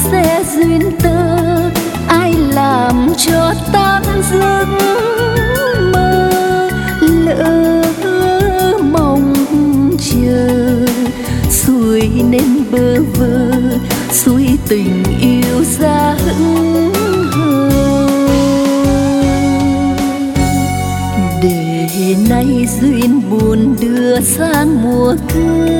sẽ duyên tơ, ai làm cho tan giấc mơ. Lỡ mong chờ xuôi nên bơ vơ, xuôi tình yêu ra hững hờ. Để nay duyên buồn đưa sang mùa cưới,